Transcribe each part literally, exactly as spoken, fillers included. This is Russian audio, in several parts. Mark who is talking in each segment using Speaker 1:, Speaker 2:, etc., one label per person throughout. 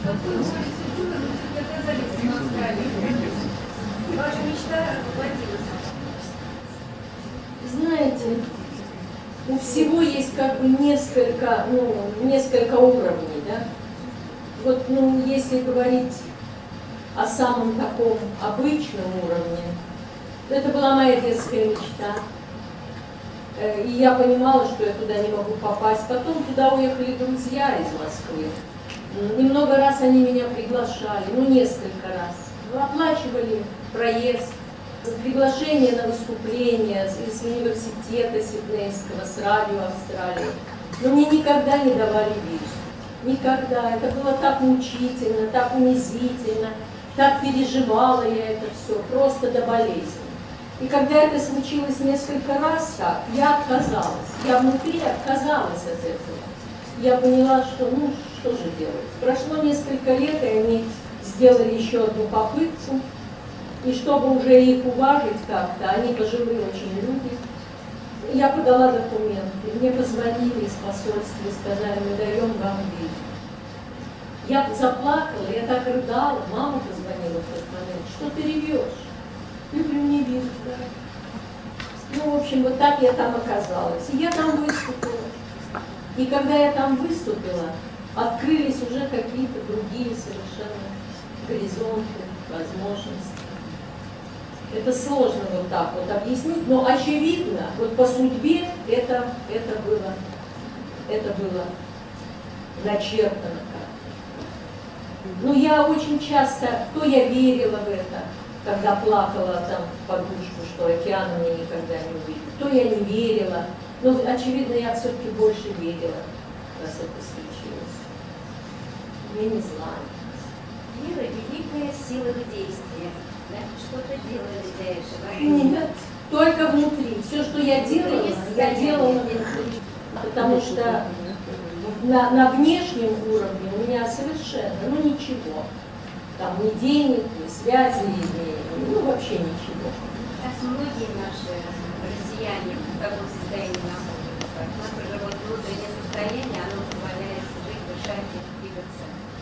Speaker 1: Ваша мечта воплотилась?
Speaker 2: Знаете, у всего есть как бы несколько, ну, несколько уровней, да? Вот, ну, если говорить о самом таком обычном уровне, это была моя детская мечта. И я понимала, что я туда не могу попасть. Потом туда уехали друзья из Москвы. Немного раз они меня приглашали, ну, несколько раз. Оплачивали проезд, приглашение на выступление из университета Сиднейского, с радио Австралии. Но мне никогда не давали визу. Никогда. Это было так мучительно, так унизительно, так переживала я это все, просто до болезни. И когда это случилось несколько раз так, я отказалась. Я внутри отказалась от этого. Я поняла, что, ну, что же делать. Прошло несколько лет, и они сделали еще одну попытку. И чтобы уже их уважить как-то, они пожилые очень люди, я подала документы. Мне позвонили из посольства и сказали, мы даем вам визу. Я заплакала, я так рыдала, мама позвонила в тот момент, что ты ревешь? Я говорю, не вижу, да. Ну, в общем, вот так я там оказалась. И я там выступила. И когда я там выступила, открылись уже какие-то другие совершенно горизонты, возможности. Это сложно вот так вот объяснить, но очевидно, вот по судьбе это, это было, это было начертано как-то. Но я очень часто, то я верила в это, когда плакала там в подушку, что океан мне никогда не увидит, то я не верила, но, очевидно, я все-таки больше верила, раз это случилось. Я не знаю.
Speaker 1: Вера – великая сила в действии. Да? Что-то делали для этого?
Speaker 2: Нет, только внутри. Все, что я делала, я делала внутри. Потому что на, на внешнем уровне у меня совершенно, ну ничего. Там ни денег, ни связи, ни, ну вообще ничего.
Speaker 1: Сейчас многие наши россияне в таком состоянии находятся. Наше вот внутреннее состояние, оно позволяет жить, дышать и двигаться.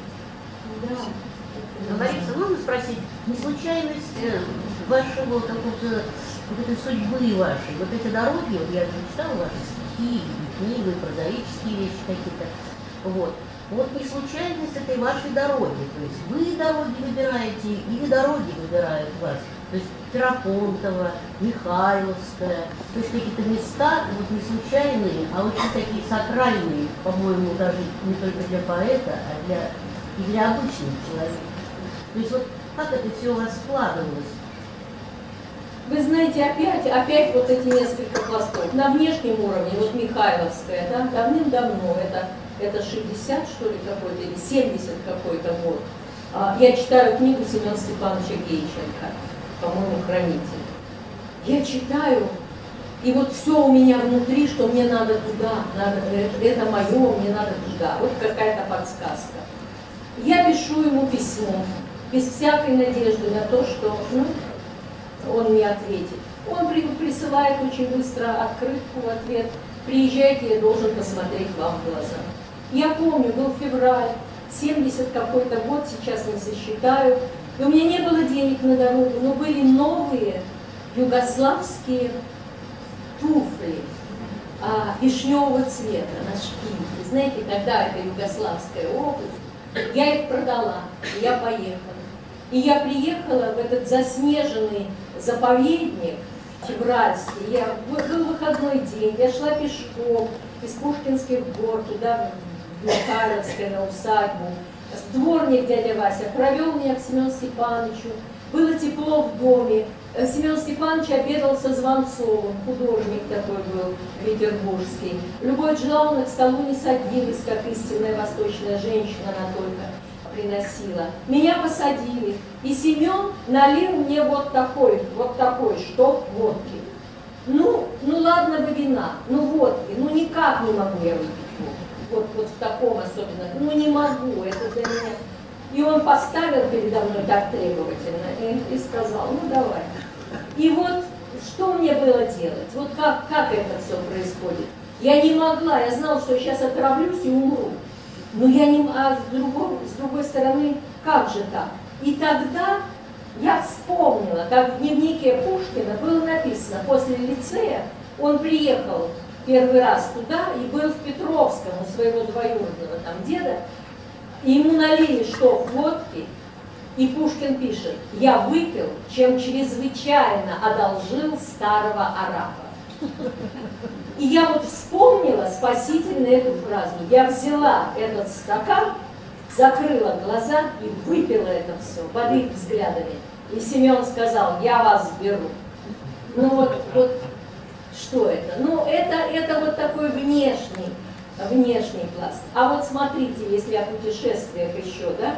Speaker 2: Да.
Speaker 3: Лариса, можно спросить, не случайность вашего какого-то, вот этой судьбы вашей, вот эти дороги, вот я же читала ваши стихи, книги, прозаические вещи какие-то, вот. Вот не случайность этой вашей дороги, то есть вы дороги выбираете или дороги выбирают вас, то есть Ферапонтово, Михайловская, то есть какие-то места вот не случайные, а очень такие сакральные, по-моему, даже не только для поэта, а для, и для обычных человек. То есть вот как это все у вас складывалось?
Speaker 2: Вы знаете, опять, опять вот эти несколько пластов. На внешнем уровне, вот Михайловская, да, давным-давно, это, это шестьдесят, что ли, какой-то, или семьдесят какой-то год. Я читаю книгу Семена Степановича Гейченко, по-моему, «Хранитель». Я читаю, и вот все у меня внутри, что мне надо туда, надо, это, это мое, мне надо туда. Вот какая-то подсказка. Я пишу ему письмо, без всякой надежды на то, что, ну, он мне ответит. Он присылает очень быстро открытку в ответ. Приезжайте, я должен посмотреть вам в глаза. Я помню, был февраль, семьдесят какой-то год, сейчас не сосчитаю. И у меня не было денег на дорогу, но были новые югославские туфли а, вишневого цвета на шпильке. Знаете, тогда это югославская обувь. Я их продала, и я поехала. И я приехала в этот заснеженный заповедник февральский. Я, был выходной день, я шла пешком из Пушкинских гор туда, в Михайловское, на усадьбу. Дворник дядя Вася провел меня к Семену Степановичу. Было тепло в доме. Семен Степанович обедал со Звонцовым, художник такой был, петербургский. Любовь Желановна к столу не садилась, как истинная восточная женщина, она только приносила. Меня посадили, и Семен налил мне вот такой, вот такой штоп водки. Ну, ну ладно бы вина, ну водки, ну никак не могу я выпить водку. Вот, вот в таком особенно, ну не могу, это для меня. И он поставил передо мной так требовательно и, и сказал, ну давай. И вот что мне было делать? Вот как, как это все происходит? Я не могла, я знала, что я сейчас отравлюсь и умру. Ну я не, а с другой, с другой стороны, как же так? И тогда я вспомнила, как в дневнике Пушкина было написано, после лицея он приехал первый раз туда и был в Петровском у своего двоюродного там деда, и ему налили штоф водки, и Пушкин пишет: «Я выпил, чем чрезвычайно одолжил старого араба». И я вот вспомнила спасительно эту фразу. Я взяла этот стакан, закрыла глаза и выпила это все под их взглядами. И Семен сказал: «Я вас беру». Ну вот, вот что это? Ну это, это вот такой внешний, внешний пласт. А вот смотрите, если о путешествиях еще, да?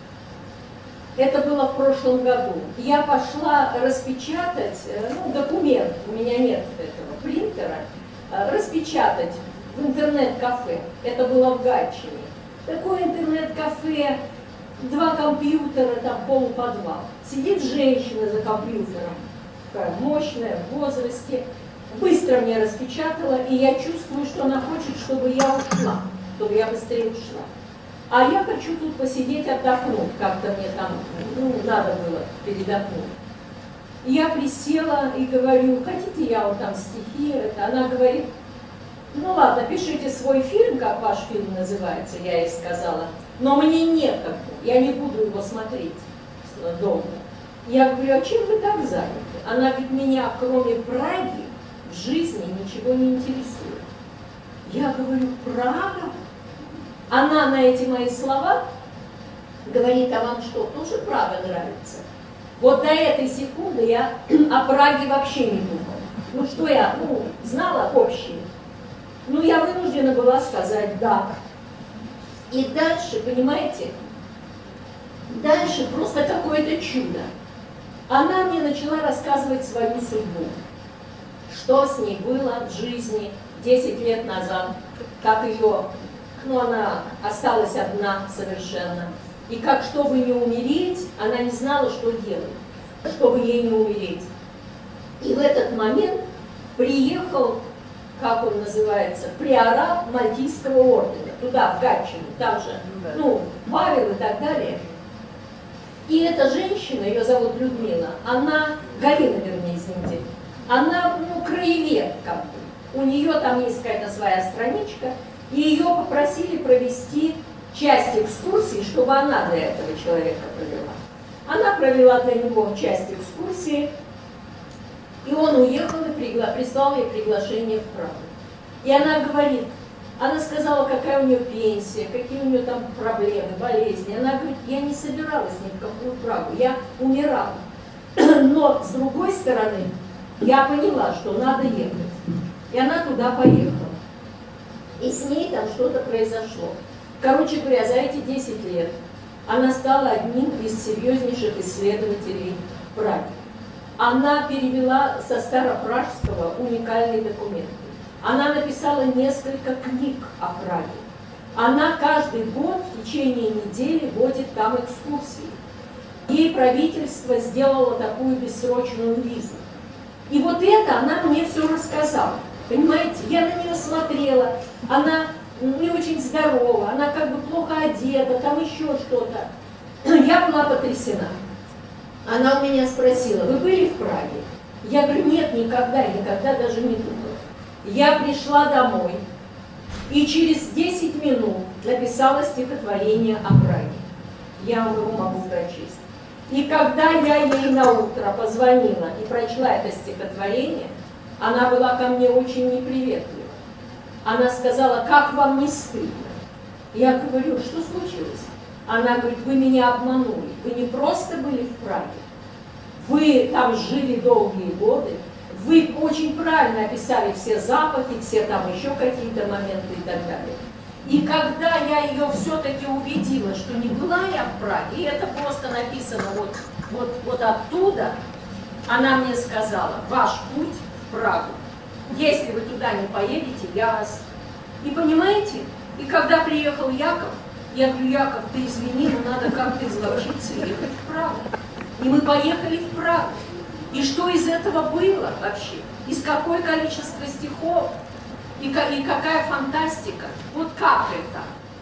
Speaker 2: Это было в прошлом году. Я пошла распечатать, ну, документ, у меня нет этого принтера, распечатать в интернет-кафе. Это было в Гатчине. Такое интернет-кафе, два компьютера, там полуподвал. Сидит женщина за компьютером, такая мощная, в возрасте. Быстро мне распечатала, и я чувствую, что она хочет, чтобы я ушла, чтобы я быстрее ушла. А я хочу тут посидеть, отдохнуть, как-то мне там, ну, надо было передохнуть. И я присела и говорю: хотите, я вот там стихи, это. Она говорит: ну ладно, пишите свой фильм, как ваш фильм называется, я ей сказала, но мне некогда, я не буду его смотреть долго. Я говорю: а чем вы так заняты? Она говорит: меня, кроме Праги, в жизни ничего не интересует. Я говорю: Прага? Она на эти мои слова говорит: а вам что, тоже Прага нравится? Вот до этой секунды я о Праге вообще не думала. Ну что я, ну, знала общее. Ну я вынуждена была сказать «да». И дальше, понимаете, дальше просто какое-то чудо. Она мне начала рассказывать свою судьбу. Что с ней было в жизни десять лет назад, как ее... Ну, она осталась одна совершенно. И как, чтобы не умереть, она не знала, что делать, чтобы ей не умереть. И в этот момент приехал, как он называется, приорат Мальтийского ордена, туда, в Гатчину, там же, ну, Павел и так далее. И эта женщина, ее зовут Людмила, она, Галина, вернее, извините, она, ну, краевед, как бы. У нее там есть какая-то своя страничка, и ее попросили провести часть экскурсии, чтобы она для этого человека провела. Она провела для него часть экскурсии, и он уехал и пригла... прислал ей приглашение в Прагу. И она говорит, она сказала, какая у нее пенсия, какие у нее там проблемы, болезни. Она говорит: я не собиралась ни в какую Прагу, я умирала. Но, с другой стороны, я поняла, что надо ехать. И она туда поехала. И с ней там что-то произошло. Короче говоря, за эти десять лет она стала одним из серьезнейших исследователей Праги. Она перевела со старопражского уникальные документы. Она написала несколько книг о Праге. Она каждый год в течение недели водит там экскурсии. Ей правительство сделало такую бессрочную визу. И вот это она мне все рассказала. Понимаете, я на нее смотрела, она не очень здорова, она как бы плохо одета, там еще что-то. Я была потрясена. Она у меня спросила: вы были в Праге? Я говорю: нет, никогда, никогда даже не думала. Я пришла домой и через десять минут написала стихотворение о Праге. Я вам его могу прочесть. И когда я ей на утро позвонила и прочла это стихотворение, она была ко мне очень неприветлива. Она сказала: как вам не стыдно? Я говорю: что случилось? Она говорит: вы меня обманули. Вы не просто были в Праге, вы там жили долгие годы, вы очень правильно описали все запахи, все там еще какие-то моменты и так далее. И когда я ее все-таки убедила, что не была я в Праге, и это просто написано вот, вот, вот оттуда, она мне сказала: ваш путь в Прагу. Если вы туда не поедете, я вас... И понимаете, и когда приехал Яков, я говорю: Яков, ты извини, но надо как-то изловчиться и ехать в Прагу. И мы поехали в Прагу. И что из этого было вообще? Из какое количество стихов? И, и какая фантастика? Вот как это?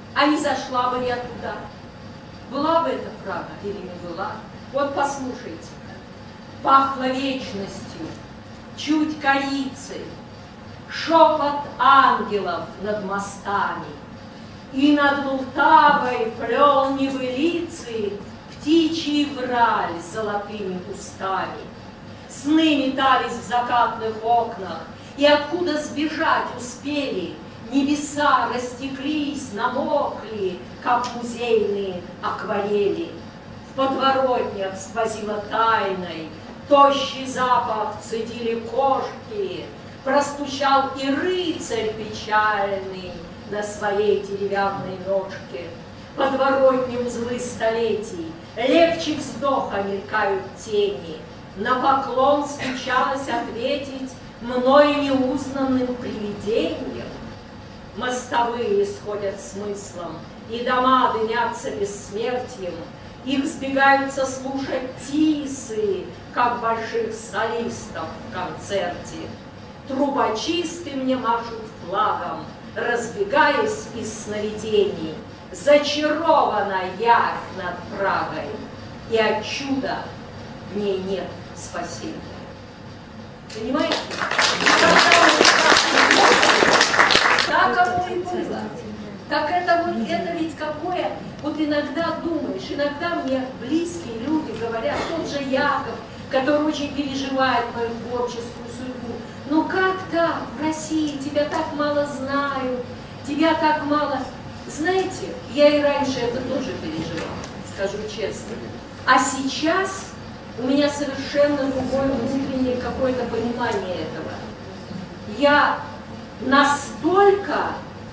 Speaker 2: А не зашла бы я туда. Была бы эта Прага или не была? Вот послушайте. Пахло вечностью, чуть корицей, шепот ангелов над мостами, и над Лтавой плел небылицы птичий враль с золотыми устами. Сны метались в закатных окнах, и откуда сбежать успели, небеса растеклись, намокли, как музейные акварели. В подворотнях сквозило тайной, тощий запах цедили кошки, простучал и рыцарь печальный на своей деревянной ножке. Подворотни узлы столетий, легче вздоха мелькают тени. На поклон стучалось ответить мною неузнанным привидением. Мостовые сходят смыслом, и дома дымятся бессмертием. Их сбегаются слушать тисы, как больших солистов в концерте. Трубочисты мне машут флагом, разбегаясь из сновидений. Зачарована явь над Прагой, и от чуда в ней нет спасения. Понимаете? Так оно и было. Так это вот, это ведь какое, вот иногда думаешь, иногда мне близкие люди говорят, тот же Яков, который очень переживает мою творческую судьбу. Ну как так в России, тебя так мало знают, тебя так мало... Знаете, я и раньше это тоже переживала, скажу честно. А сейчас у меня совершенно другое внутреннее какое-то понимание этого. Я настолько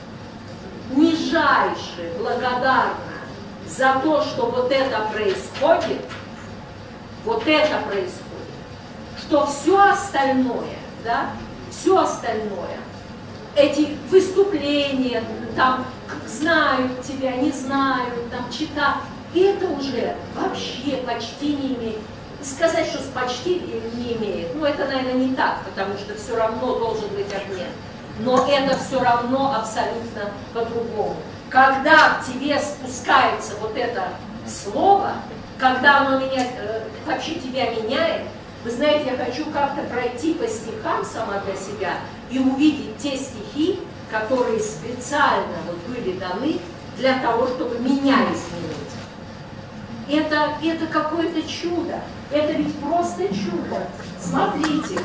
Speaker 2: нижайше благодарна за то, что вот это происходит, вот это происходит, что все остальное, да, все остальное, эти выступления, там, знают тебя, не знают, там, читают, это уже вообще почти не имеет. Сказать, что почти не имеет, ну, это, наверное, не так, потому что все равно должен быть обмен. Но это все равно абсолютно по-другому. Когда к тебе спускается вот это слово, когда оно меня, э, вообще тебя меняет, вы знаете, я хочу как-то пройти по стихам сама для себя и увидеть те стихи, которые специально вот были даны для того, чтобы меня изменить. Это, это какое-то чудо. Это ведь просто чудо. Смотрите,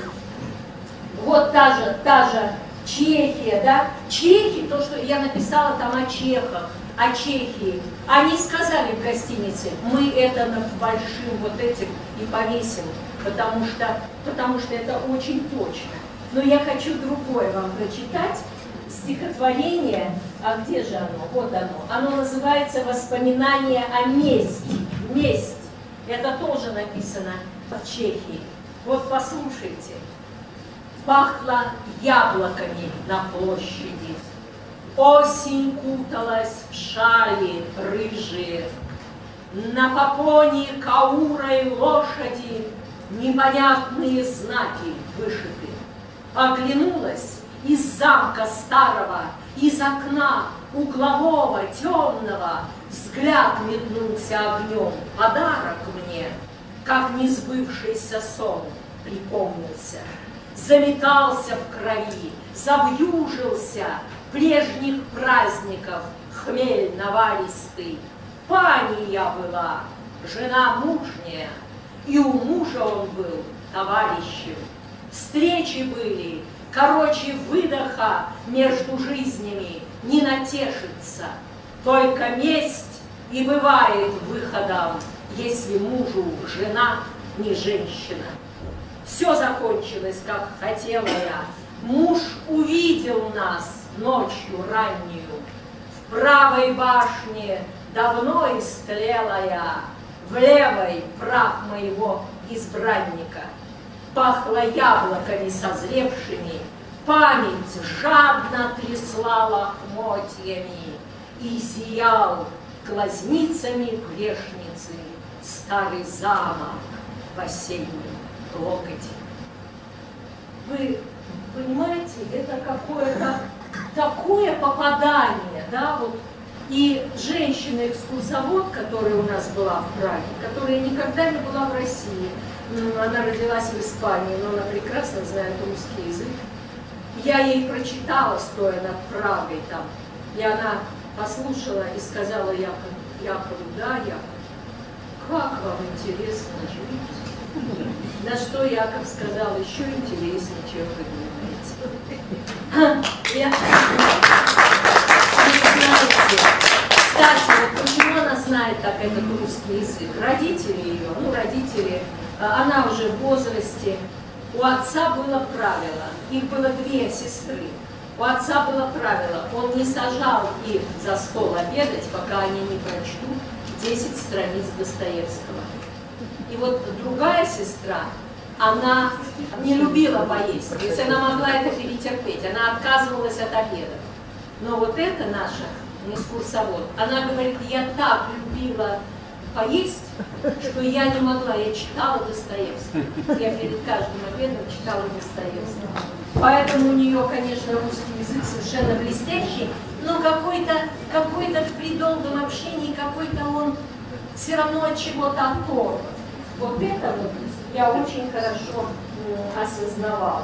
Speaker 2: вот та же, та же Чехия, да? Чехи, то, что я написала там о чехах, о Чехии, они сказали в гостинице, мы это над большим вот этим и повесим, потому что, потому что это очень точно. Но я хочу другое вам прочитать, стихотворение, а где же оно? Вот оно. Оно называется «Воспоминания о мести». Месть. Это тоже написано в Чехии. Вот послушайте. Пахло яблоками на площади. Осень куталась в шали рыжие. На попоне каурой лошади непонятные знаки вышиты. Оглянулась из замка старого, из окна углового темного, взгляд метнулся огнем. Подарок мне, как несбывшийся сон, припомнился. Заметался в крови, завьюжился прежних праздников хмель наваристый. Пани я была, жена мужняя, и у мужа он был товарищем. Встречи были, короче выдоха между жизнями не натешится. Только месть и бывает выходом, если мужу жена не женщина. Все закончилось, как хотела я. Муж увидел нас ночью раннюю. В правой башне давно истлела я, в левой прах моего избранника. Пахло яблоками созревшими, память жадно трясла лохмотьями, и зиял глазницами грешницы старый замок в осеннем локоте. Вы понимаете, это какое-то такое попадание, да, вот И женщина-экскурсовод, которая у нас была в Праге, которая никогда не была в России, она родилась в Испании, но она прекрасно знает русский язык. Я ей прочитала, стоя над Прагой там, и она послушала и сказала Якову, Якову, да, Яков, как вам интересно жить? На что Яков сказал, еще интереснее, чем вы думаете. Я... Кстати, вот почему она знает так этот русский язык? Родители ее, ну, родители, она уже в возрасте, у отца было правило, их было две сестры, у отца было правило, он не сажал их за стол обедать, пока они не прочтут десять страниц Достоевского. И вот другая сестра, она не любила поесть, то есть она могла это перетерпеть, она отказывалась от обеда. Но вот эта наша экскурсовод, она говорит, я так любила поесть, что я не могла, я читала Достоевского. Я перед каждым обедом читала Достоевского. Поэтому у нее, конечно, русский язык совершенно блестящий, но какой-то, какой-то при долгом общении, какой-то он все равно от чего-то оторван. Вот это вот я очень хорошо м, осознавала.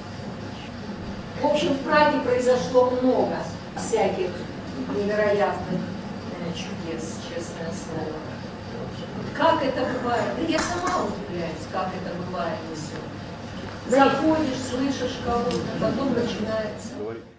Speaker 2: В общем, в Праге произошло много всяких невероятных э, чудес, честное слово. Как это бывает? Да я сама удивляюсь, как это бывает. Заходишь, слышишь кого-то, потом начинается.